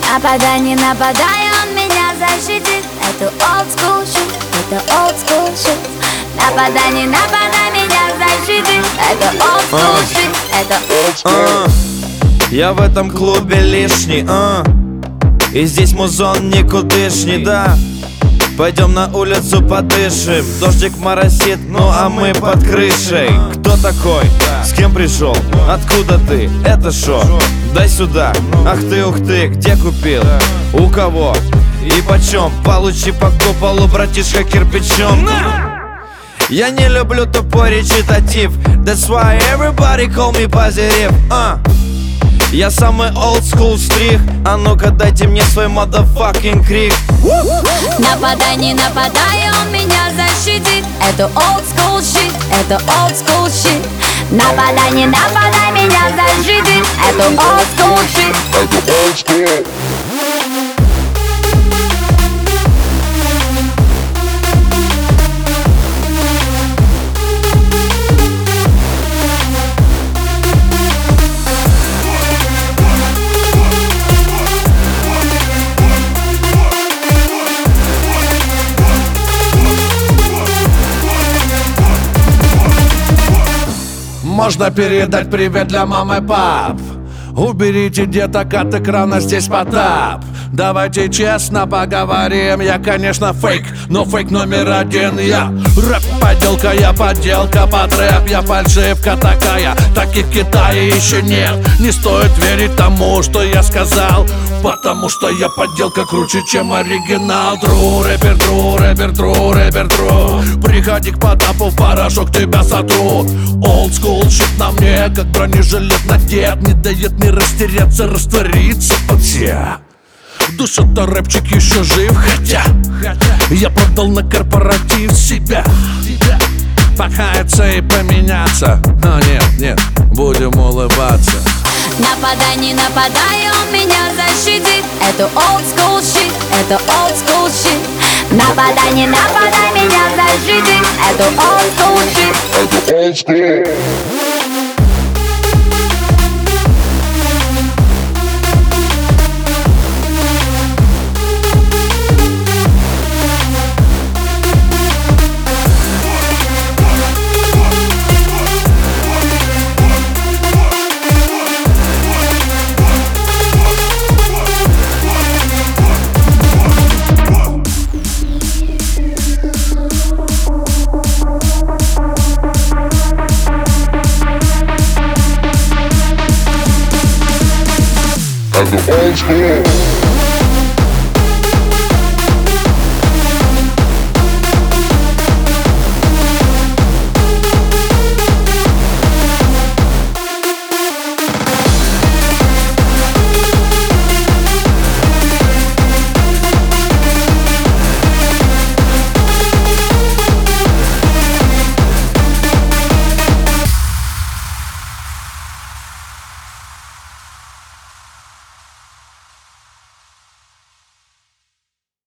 Нападай, не нападай, он меня защитит. Это old school shit, это old school shit. Нападай, не нападай, меня защитит. Это old school shit, это old school. Я в этом клубе лишний, и здесь музон никудышний, да. Пойдем на улицу подышим. Дождик моросит, ну а мы под крышей. Кто такой? С кем пришел? Откуда ты? Это шо? Дай сюда. Ах ты, ух ты, где купил? У кого? И почем? Получи по куполу, братишка, кирпичом. Я не люблю тупой речитатив. That's why everybody call me позитив. Я самый old school стрих. А ну-ка дайте мне свой motherfucking крик. Нападай, не нападай, он меня защитит. Это old school shit, это old school shit. Нападай, не нападай, меня защитит. Это old school shit, это old school. Можно передать привет для мамы и пап. Уберите деток от экрана, здесь Потап. Давайте честно поговорим. Я, конечно, фейк, но фейк номер один я. Рэп-поделка, я подделка под рэп. Я фальшивка такая, таких в Китае еще нет. Не стоит верить тому, что я сказал, потому что я подделка круче, чем оригинал. Тру, рэпер, тру, рэпер, тру, рэпер, тру. Приходи к Потапу, в порошок тебя сотру. Old school shit на мне, как бронежилет надет. Не дает мне растеряться, раствориться под себя. Душа-то рэпчик еще жив, хотя я продал на корпоратив себя. Покаяться и поменяться. Но нет, будем улыбаться. Нападай, не нападай, он меня защитит. Это old school shit, это old school shit. Нападай, не нападай, меня защитит. Это old school shit, это old school. Old school.